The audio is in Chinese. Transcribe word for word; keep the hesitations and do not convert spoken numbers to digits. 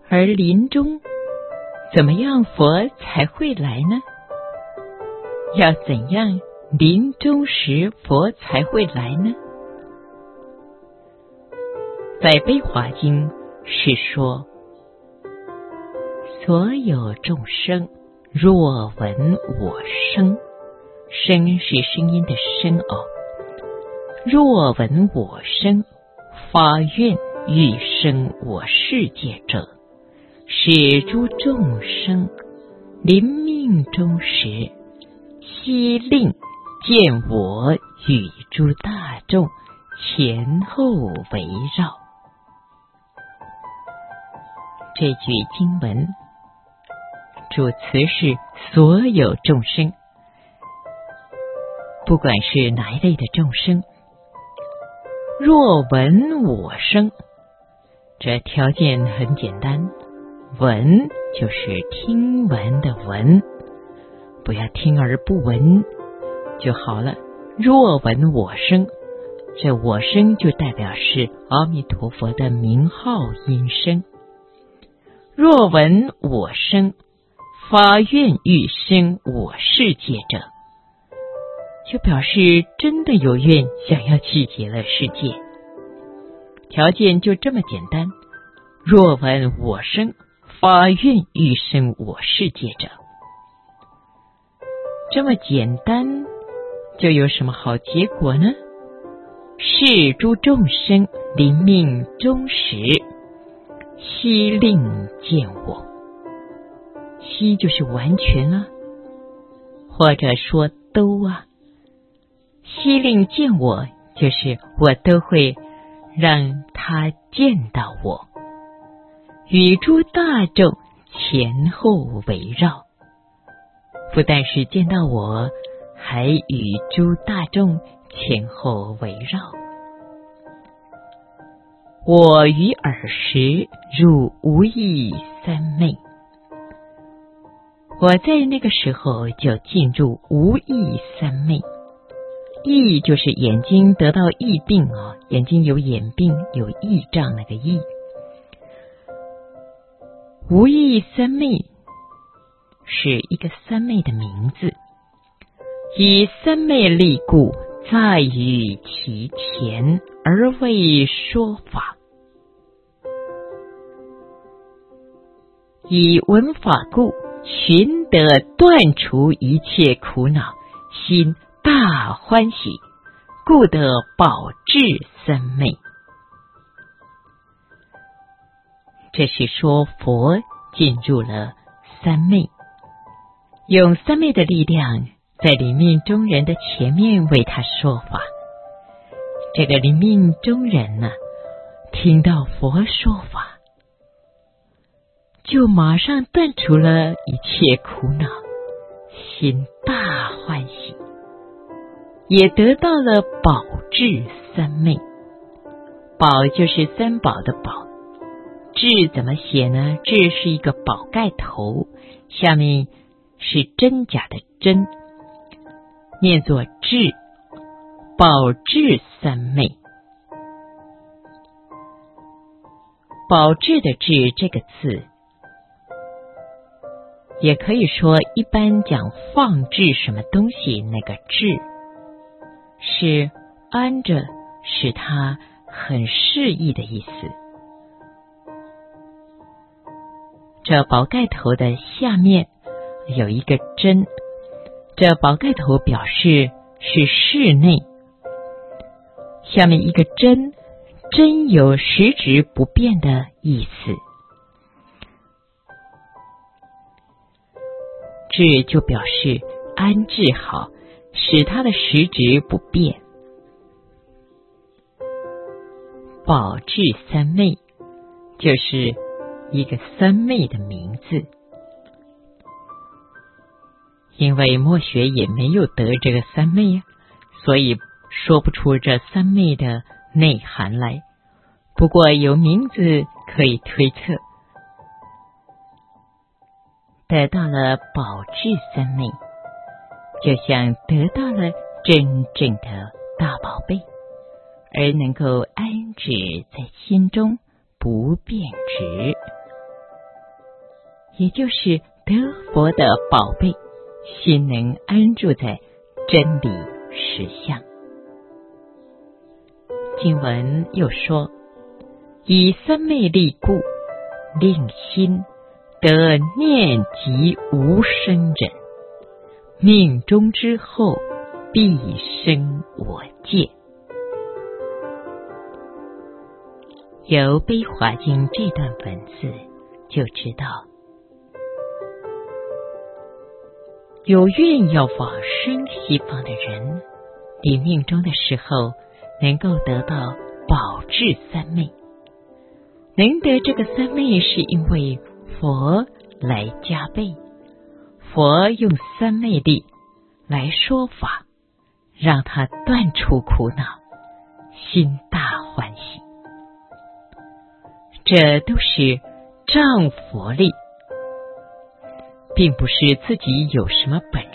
而临终怎么样佛才会来呢？要怎样临终时佛才会来呢？在悲华经是说，所有众生若闻我声，声是声音的声哦，若闻我声，发愿欲生我世界者，使诸众生临命终时，悉令见我与诸大众前后围绕。这句经文主词是所有众生，不管是哪一类的众生，若闻我声，这条件很简单，闻就是听闻的闻，不要听而不闻就好了。若闻我声，这我声就代表是阿弥陀佛的名号音声。若闻我声，发愿欲生我世界者，就表示真的有愿想要去极乐世界。条件就这么简单，若闻我声，发愿欲生我世界者。这么简单，就有什么好结果呢？是诸众生临命终时，悉令见我。悉就是完全啊，或者说都啊。悉令见我，就是我都会让他见到我，与诸大众前后围绕。不但是见到我，还与诸大众前后围绕。我于尔时入无异三昧，我在那个时候就进入无异三昧。翳就是眼睛得到翳病啊，眼睛有眼病有翳障那个翳。无异三昧是一个三昧的名字，以三昧力故，在于其前而为说法。以闻法故，寻得断除一切苦恼，心大欢喜，故得保至三昧。这是说佛进入了三昧，用三昧的力量在临命终人的前面为他说法。这个临命终人呢、啊，听到佛说法，就马上断除了一切苦恼，心大欢喜，也得到了保至三昧。宝就是三宝的宝，至怎么写呢？至是一个宝盖头，下面是真假的真，念作至，保至三昧。保至的至这个字，也可以说一般讲放置什么东西，那个置是安着，使它很适宜的意思。这宝盖头的下面有一个真，这宝盖头表示是室内，下面一个真，真有实质不变的意思。置就表示安置好，使它的实质不变。保至三昧就是一个三昧的名字，因为墨学也没有得这个三昧啊，所以说不出这三昧的内涵来。不过有名字可以推测，得到了保至三昧，就像得到了真正的大宝贝，而能够安置在心中不变质。 也就是得佛的宝贝，心能安住在真理实相。经文又说，以三昧力故，令心得念及无生忍，命中之后必生我界。由悲华经这段文字就知道，有愿要往生西方的人，临命终的时候能够得到宝智三昧。能得这个三昧，是因为佛来加倍，佛用三昧力来说法，让他断除苦恼，心大欢喜。这都是仗佛力，并不是自己有什么本